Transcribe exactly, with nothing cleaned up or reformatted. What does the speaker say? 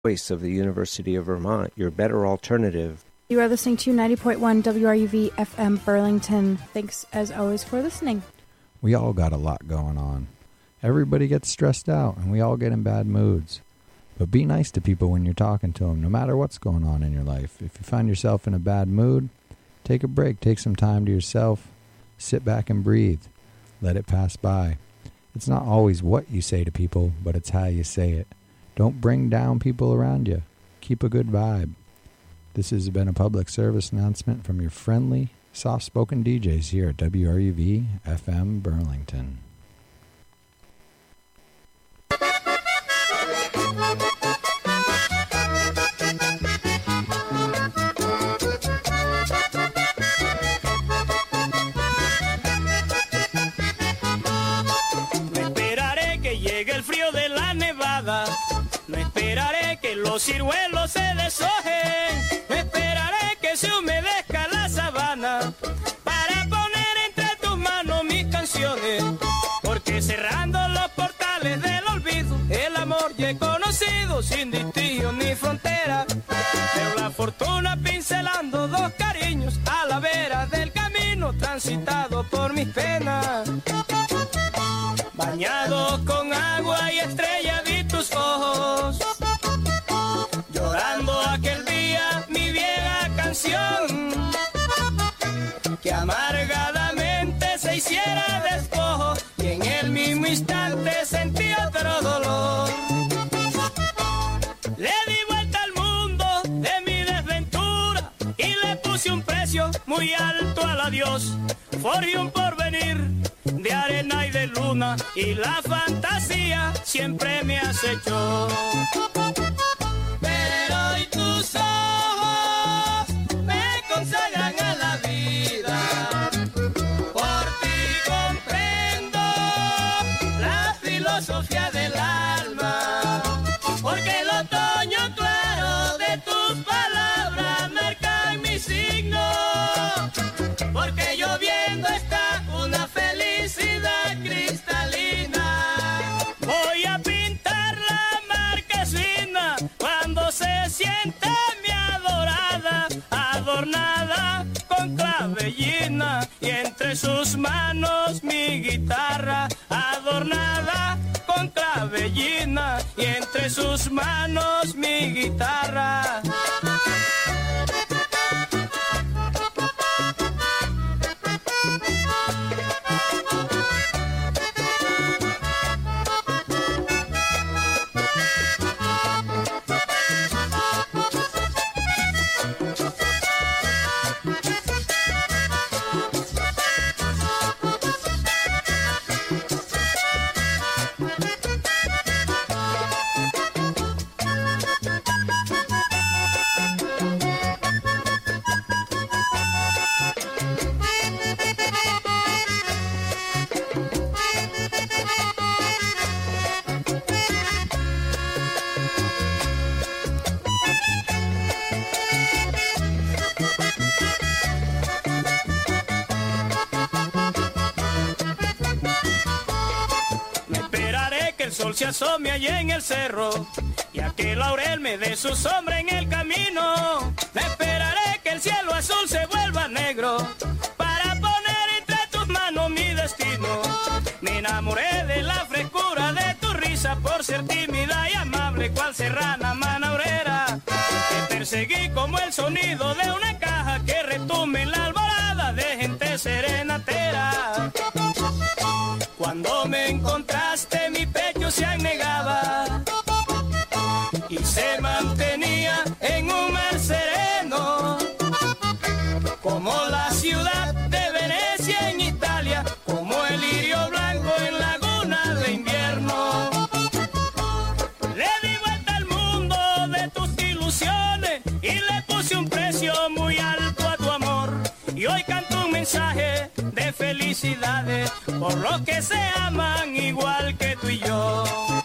Voice of the University of Vermont, your better alternative. You are listening to ninety point one W R U V F M Burlington. Thanks, as always, for listening. We all got a lot going on. Everybody gets stressed out, and we all get in bad moods. But be nice to people when you're talking to them, no matter what's going on in your life. If you find yourself in a bad mood, take a break. Take some time to yourself. Sit back and breathe. Let it pass by. It's not always what you say to people, but it's how you say it. Don't bring down people around you. Keep a good vibe. This has been a public service announcement from your friendly, soft-spoken D Js here at W R U V F M Burlington. Los ciruelos se deshojen, esperaré que se humedezca la sabana para poner entre tus manos mis canciones, porque cerrando los portales del olvido, el amor ya he conocido sin distinción ni frontera, pero la fortuna pincelando dos cariños a la vera del camino transitado por mis penas, bañado con agua y estrella vi tus ojos. Llorando aquel día mi vieja canción, que amargadamente se hiciera despojo y en el mismo instante sentí otro dolor. Le di vuelta al mundo de mi desventura y le puse un precio muy alto al adiós. Forjé un porvenir de arena y de luna y la fantasía siempre me acechó. Y tus ojos me consagran a la vida, por ti comprendo la filosofía del alma, porque el otoño claro de tus palabras marca mi signo, porque lloviendo está una felicidad cristalina. Voy a pintar la marquesina cuando se siente mi adorada, adornada con clavellina, y entre sus manos mi guitarra, adornada con clavellina, y entre sus manos mi guitarra. Se asome allá en el cerro y aquel laurel me dé su sombra en el camino. Me esperaré que el cielo azul se vuelva negro para poner entre tus manos mi destino. Me enamoré de la frescura de tu risa por ser tímida y amable cual serrana manaurera. Te perseguí como el sonido de una caja que retumbe en la alborada de gente serenatera. Cuando me encontraste mi pecho se anegaba y se mantenía en un mar sereno, como la ciudad de Venecia en Italia, como el lirio blanco en laguna de invierno. Le di vuelta al mundo de tus ilusiones y le puse un precio muy alto a tu amor, y hoy canto un mensaje de felicidades por los que se aman igual que tú y yo.